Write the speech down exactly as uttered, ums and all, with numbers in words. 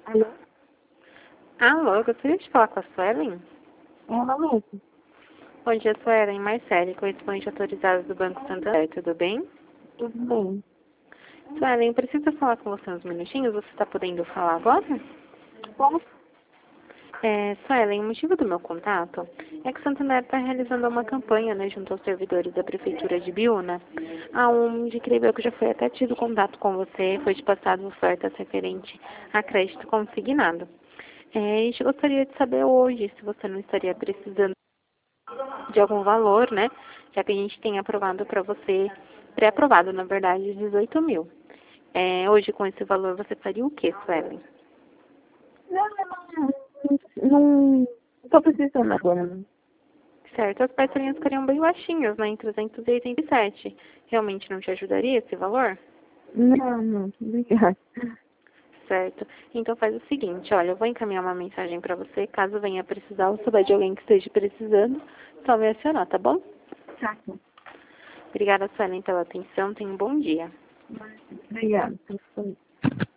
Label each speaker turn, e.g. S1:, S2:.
S1: Alô?
S2: Alô, eu gostaria de falar com a Suelen.
S1: É ela mesmo.
S2: Bom dia, Suelen. Marcele, correspondente autorizada do Banco Santander. Tudo bem?
S1: Tudo bem.
S2: Suelen, eu preciso falar com você uns minutinhos. Você está podendo falar agora?
S1: Como?
S2: É, Suelen, o motivo do meu contato é que o Santander está realizando uma campanha, né, junto aos servidores da Prefeitura de Biúna, aonde creio eu que já foi até tido contato com você, foi te passado ofertas referente a crédito consignado. É, a gente gostaria de saber hoje se você não estaria precisando de algum valor, né? Já que a gente tem aprovado para você, pré-aprovado, na verdade, dezoito mil. É, hoje, com esse valor, você faria o que, Suelen?
S1: Não, não, não, não tô precisando agora, não.
S2: Certo, as parcelinhas ficariam bem baixinhas, né? Em trezentos e oitenta e sete. Realmente não te ajudaria esse valor?
S1: Não, não, obrigada.
S2: Certo. Então faz o seguinte, olha, eu vou encaminhar uma mensagem para você, caso venha precisar ou souber de alguém que esteja precisando, só me acionar, tá bom?
S1: Tá bom.
S2: Obrigada, Suelen, pela atenção. Tenha um bom dia.
S1: Obrigada.